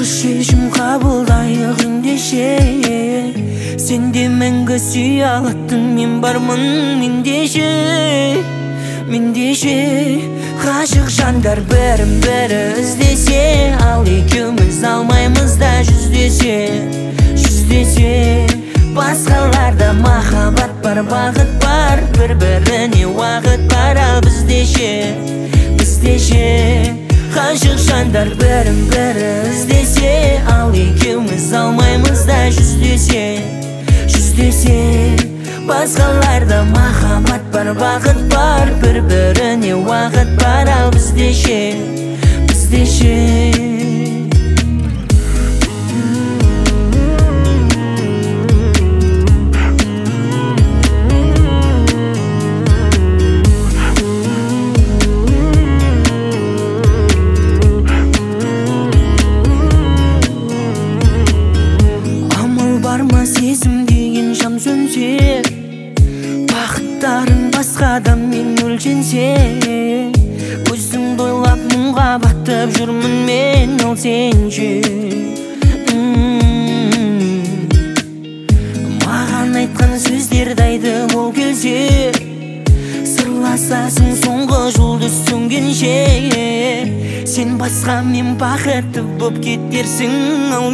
шешім қабылдайық ендеше. Сенде мәңгі сүйе алатын мен бармын мендеше. Ғашық жандар бірін-бірі іздесе, ал екеуміз алмаймыз да жүздесе. Басқаларда махаббат бар, бақыт бар, бір-біріне уақыт бар, ал біздеше. Ғашық жандар бірін-бірі іздесе, ал екеуміз алмаймыз да жүздесе. Басқаларда махаббат бар, бақыт бар, бір-біріне уақыт бар, ал біздеше. Сезім деген шам сөнсе, бақыттарың басқада мен өлшенсе, өзіңді ойлап мұңға батып жүрмін мен, ал сенше. Маған айтқан сөздерді айтып ол келсе, сырласасың соңғы жұлдыз сөнгенше. Сен басқа мен бақытты боп кетерсің, ал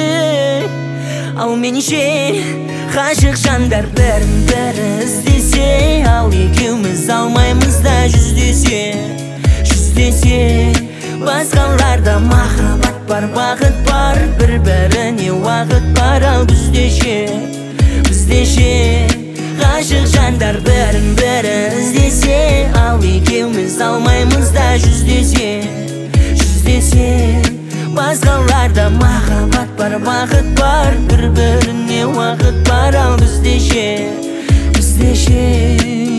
менше. Ғашық жандар бірін-бірі іздесе, ал екеуміз алмаймыз да жүздесе. Басқаларда махаббат бар, бақыт бар, бір-біріне уақыт бар, ал біздеше. Ғашық жандар бірін-бірі іздесе, ал екеуміз алмаймыз да жүздесе. Басқаларда махаббат бар, бақыт бар, бір-біріне уақыт бар, ал біздеше.